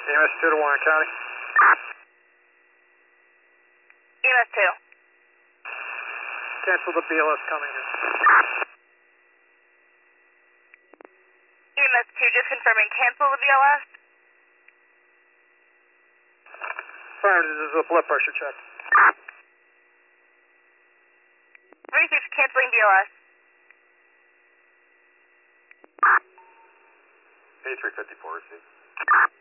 EMS 2 to Warren County. EMS 2. Cancel the BLS coming in. EMS 2, just confirming, cancel the BLS. Affirmative, this is a blood pressure check. Received, canceling BLS. A354 received.